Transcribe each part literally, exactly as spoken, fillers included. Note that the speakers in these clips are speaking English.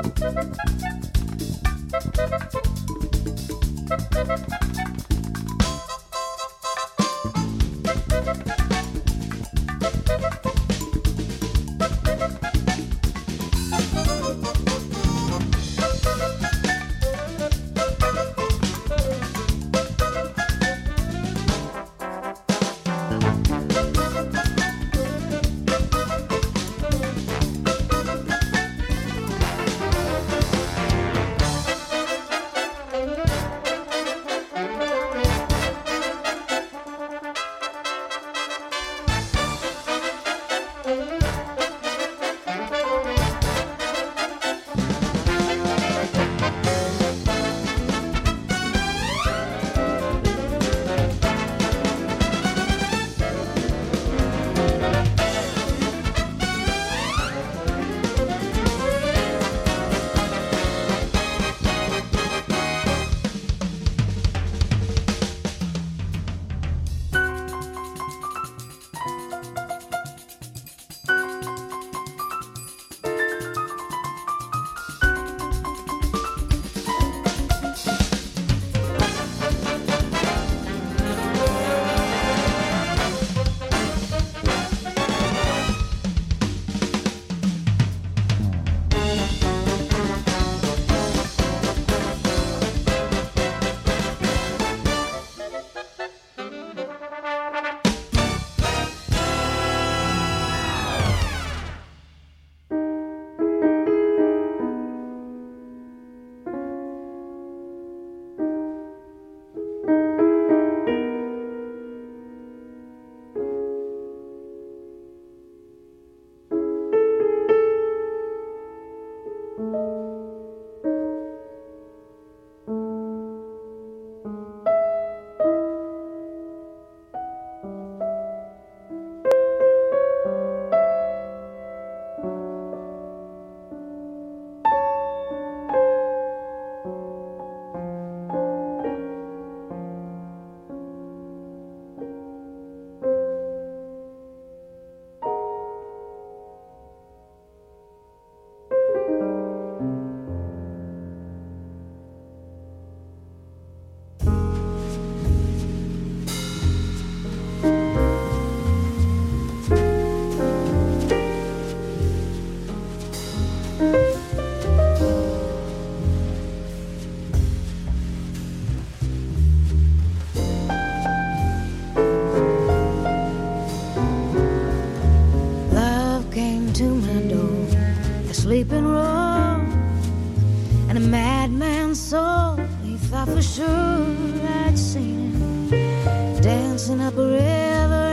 sleeping room, and a madman's soul. He thought for sure I'd seen him dancing up a river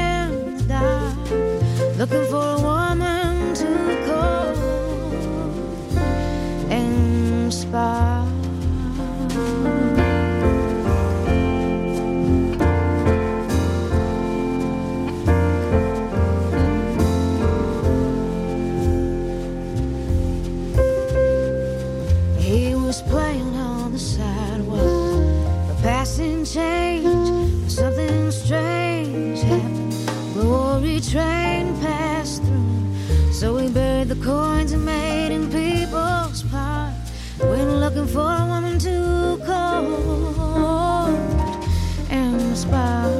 in the dark, looking for a woman to call and spark. Playing on the sidewalk, a passing change, something strange happened. Glory train passed through, so we buried the coins and made in people's park. Went looking for a woman to court and spark.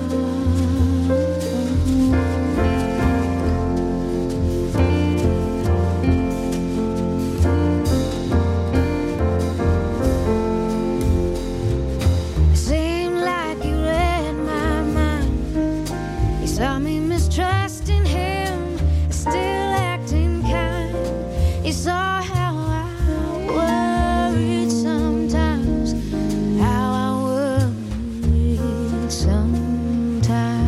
Saw me mistrusting him, still acting kind. He saw how I worried sometimes, how I worried sometimes.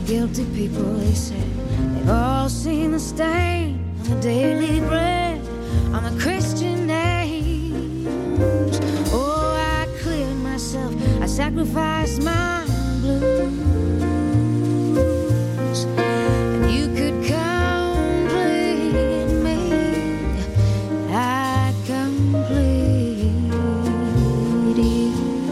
guilty people, they said. They've all seen the stain on the daily bread, on the Christian names. Oh, I cleared myself, I sacrificed my blues. And you could complete me, I'd complete you.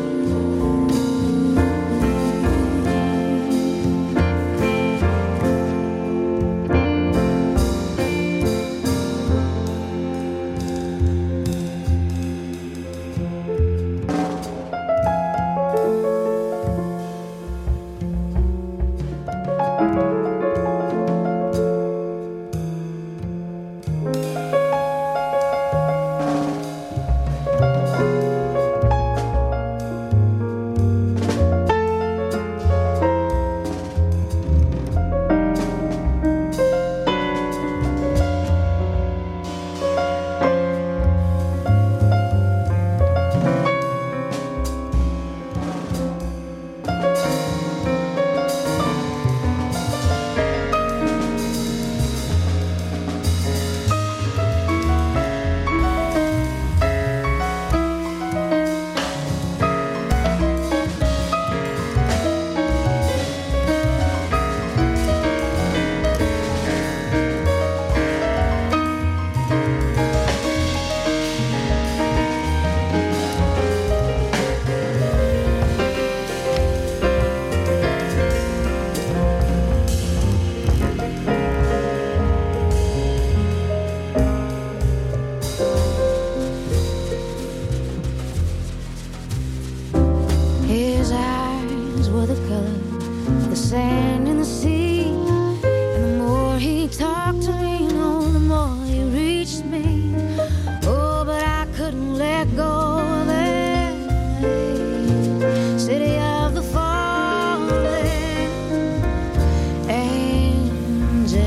His eyes were the color of the sand in the sea, and the more he talked to me, you know, the more he reached me. Oh, but I couldn't let go of it. City of the fallen angels.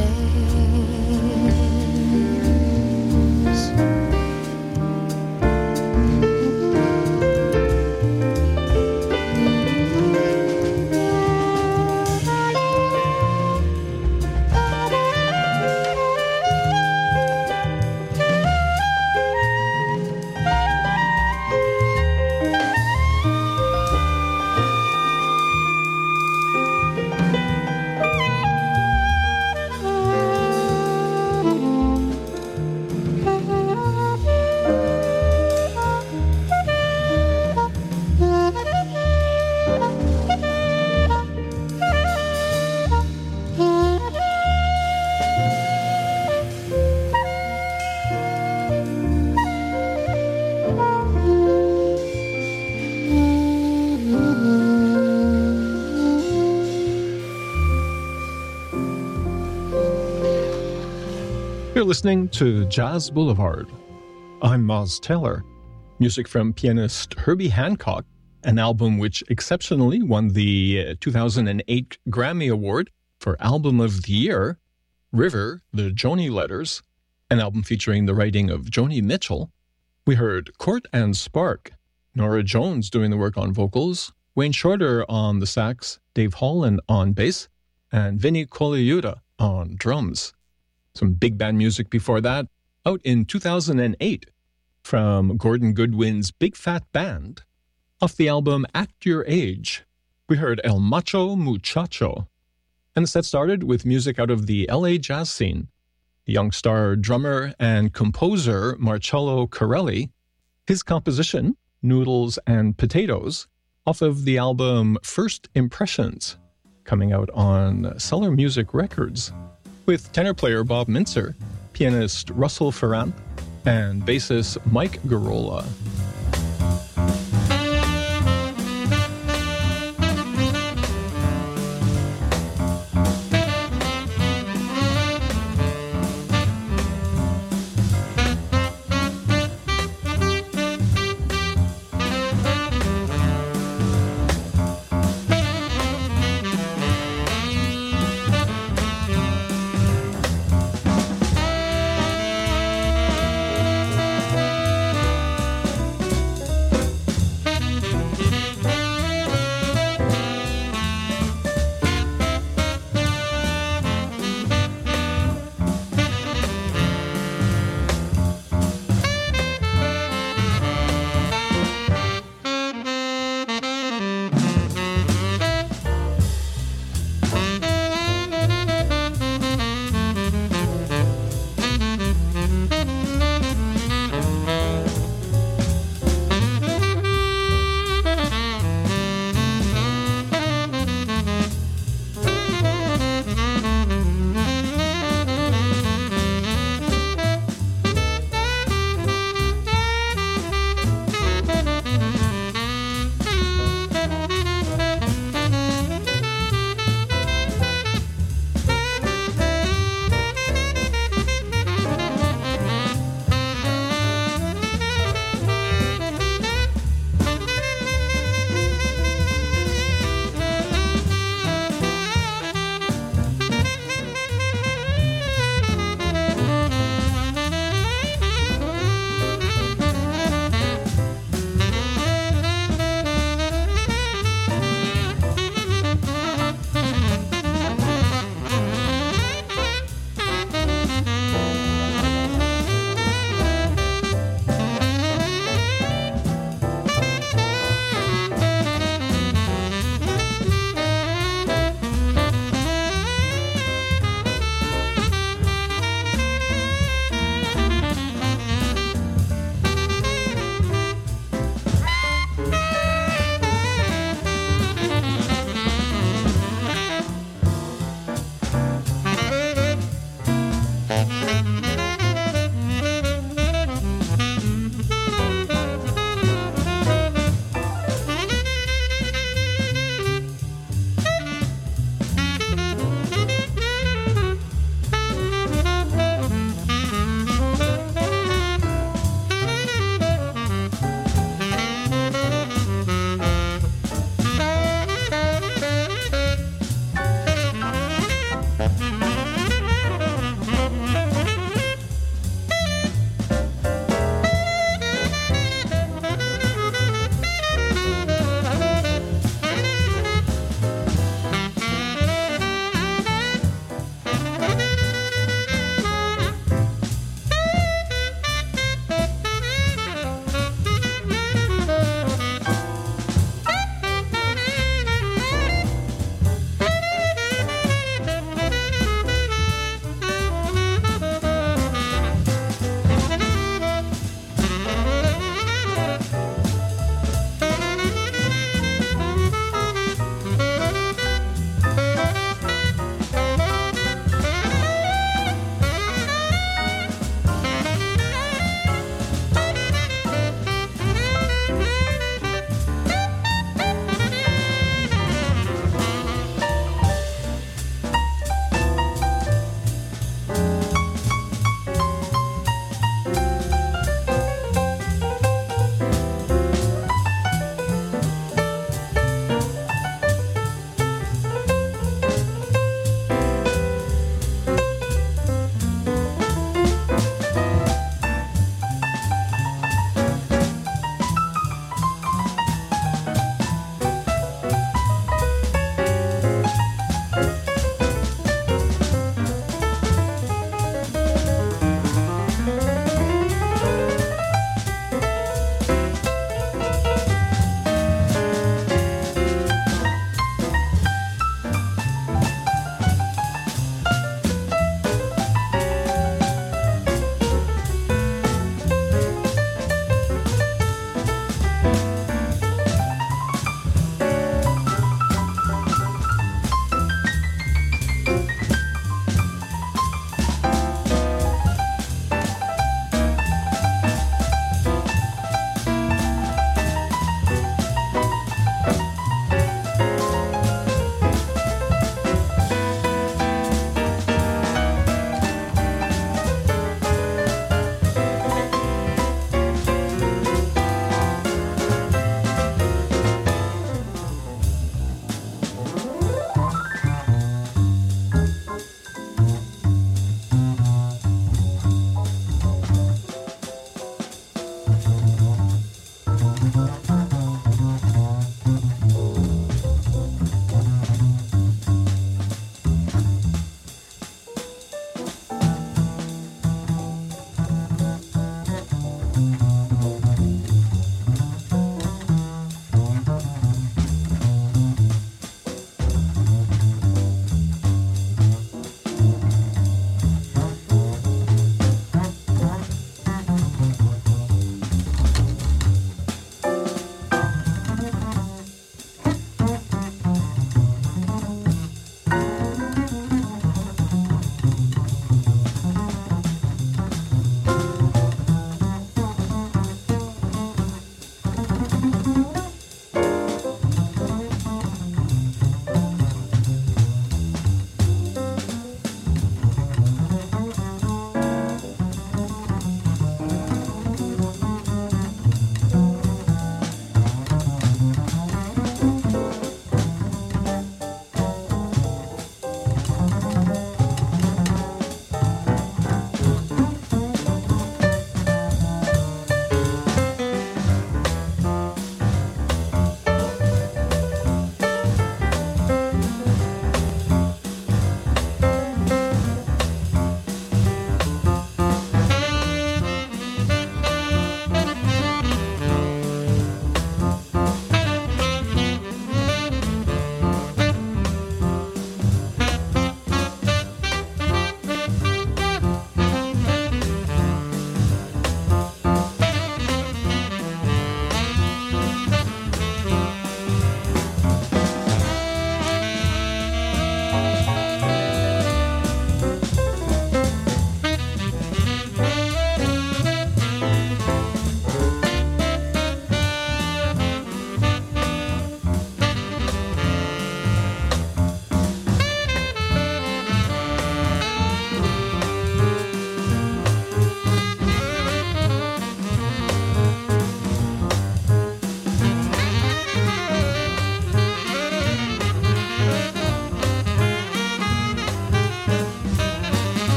You're listening to Jazz Boulevard. I'm Moz Taylor. Music from pianist Herbie Hancock, an album which exceptionally won the two thousand eight Grammy Award for Album of the Year. River, the Joni Letters, an album featuring the writing of Joni Mitchell. We heard Court and Spark, Nora Jones doing the work on vocals, Wayne Shorter on the sax, Dave Holland on bass, and Vinnie Colaiuta on drums. Some big band music before that, out in two thousand eight, from Gordon Goodwin's Big Fat Band. Off the album Act Your Age, we heard El Macho Muchacho. And the set started with music out of the L A jazz scene. The young star drummer and composer Marcello Corelli, his composition, Noodles and Potatoes, off of the album First Impressions, coming out on Cellar Music Records, with tenor player Bob Mintzer, pianist Russell Ferrand, and bassist Mike Garola.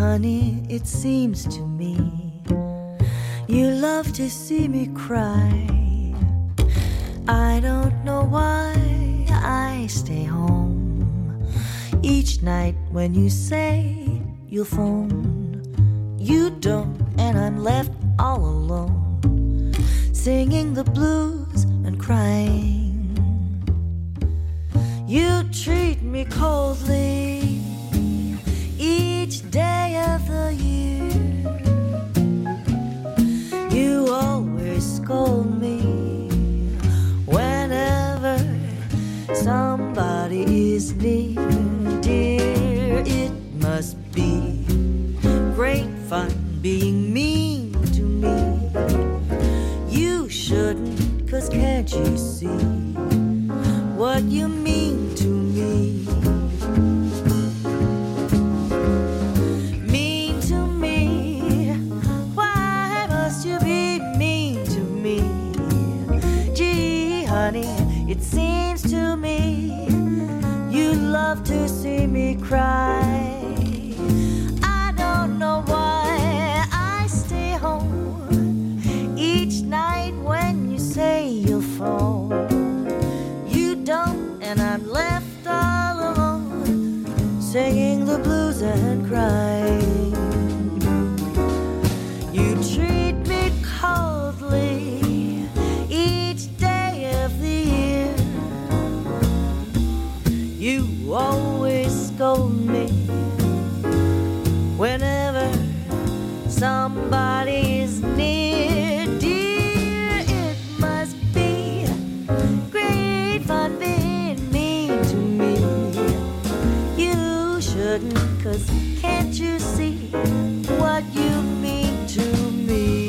honey, it seems to me you love to see me cry. I don't know why I stay home each night when you say you'll phone. You don't, and I'm left all alone, singing the blues and crying. You treat me coldly each day of the year. You always scold me whenever somebody is near. Dear, it must be great fun being mean to me. You shouldn't, 'cause can't you see what you mean to me? Mean to me, why must you be mean to me? Gee, honey, it seems to me you love to see me cry. I don't know why I stay home each night when you say you'll fall. You don't, and I'm left all alone, singing the blues and crying. You treat me coldly each day of the year. You always scold me whenever somebody is near. Dear, it must be great fun being mean to me. You shouldn't, 'cause can't you see what you mean to me?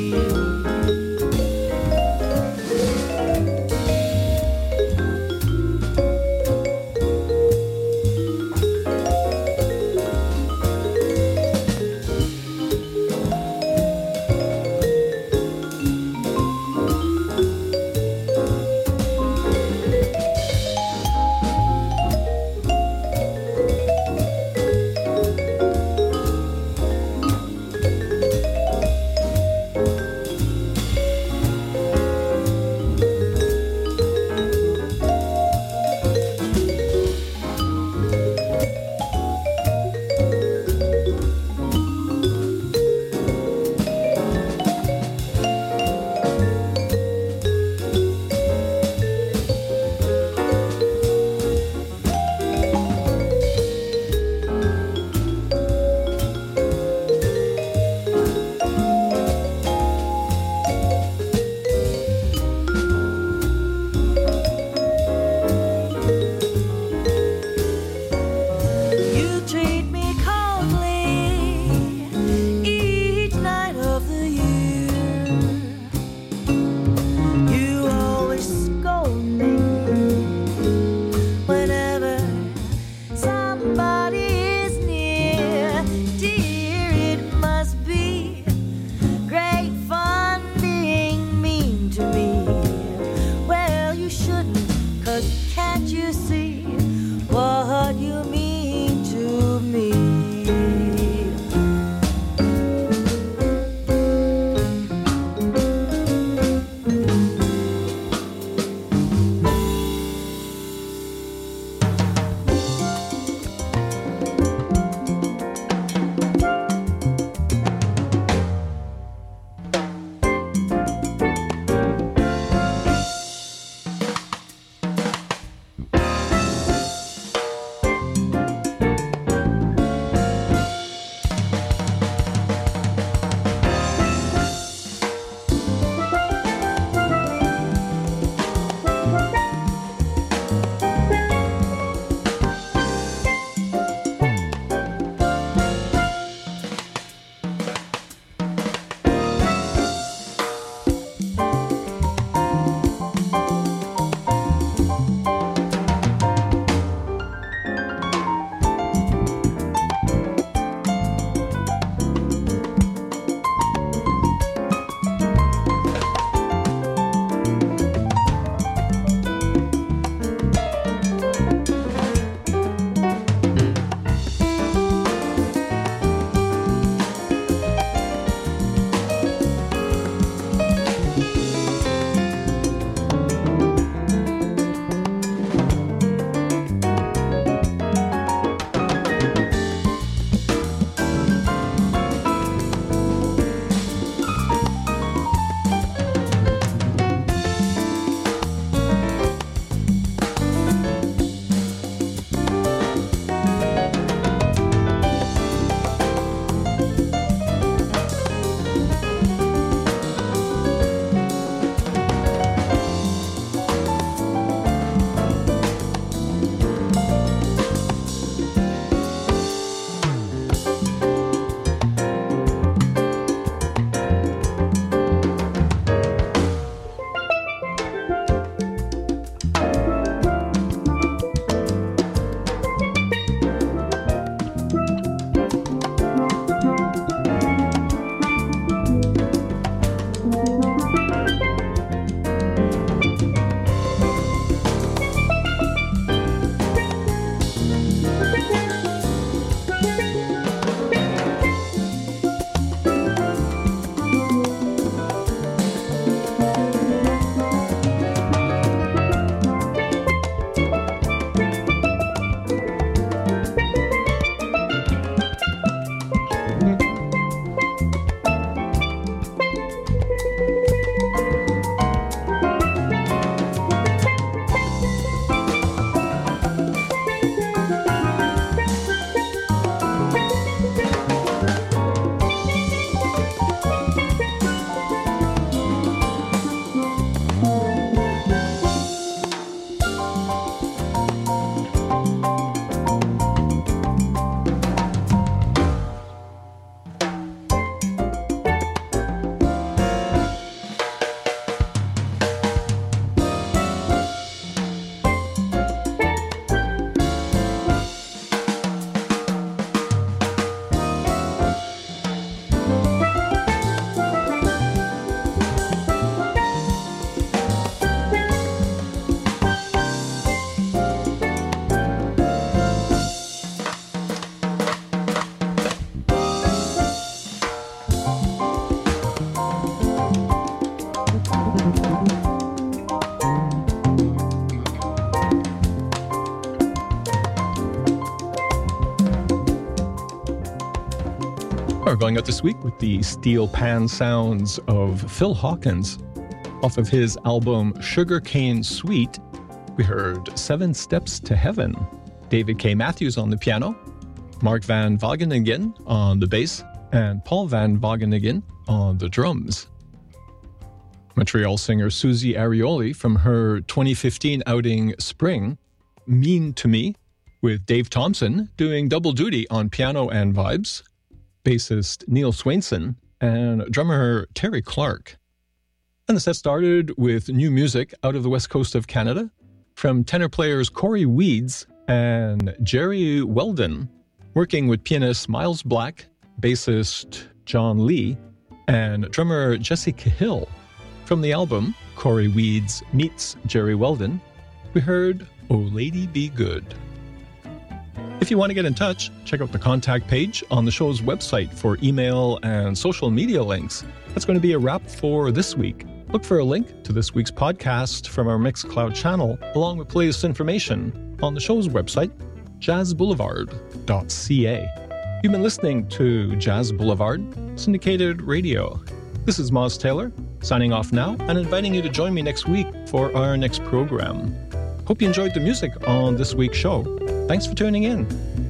We're going out this week with the steel pan sounds of Phil Hawkins. Off of his album Sugarcane Suite, we heard Seven Steps to Heaven. David K. Matthews on the piano, Mark Van Wageningen on the bass, and Paul Van Wageningen on the drums. Montreal singer Susie Arioli from her twenty fifteen outing Spring, Mean to Me, with Dave Thompson doing double duty on piano and vibes, bassist Neil Swainson, and drummer Terry Clark. And the set started with new music out of the west coast of Canada from tenor players Corey Weeds and Jerry Weldon, working with pianist Miles Black, bassist John Lee, and drummer Jesse Cahill. From the album Corey Weeds Meets Jerry Weldon, we heard Oh Lady Be Good. If you want to get in touch, check out the contact page on the show's website for email and social media links. That's going to be a wrap for this week. Look for a link to this week's podcast from our Mixcloud channel, along with playlist information on the show's website, jazz boulevard dot c a. You've been listening to Jazz Boulevard, syndicated radio. This is Moz Taylor, signing off now and inviting you to join me next week for our next program. Hope you enjoyed the music on this week's show. Thanks for tuning in.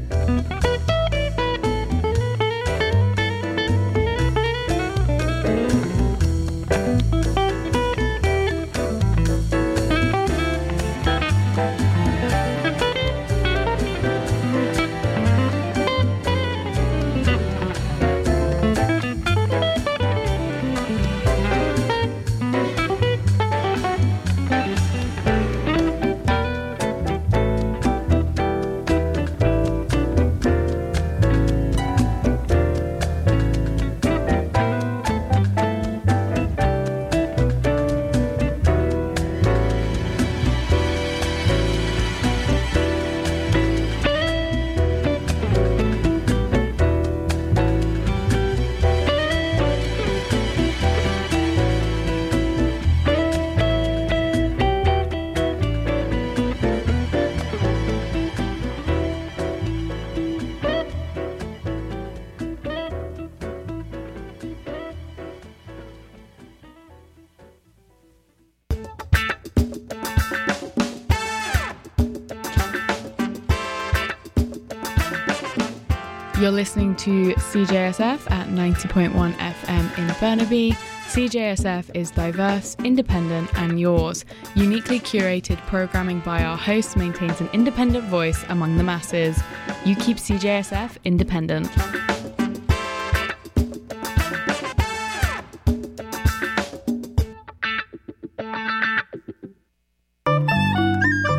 You're listening to C J S F at ninety point one F M in Burnaby. C J S F is diverse, independent and yours. Uniquely curated programming by our hosts maintains an independent voice among the masses. You keep C J S F independent.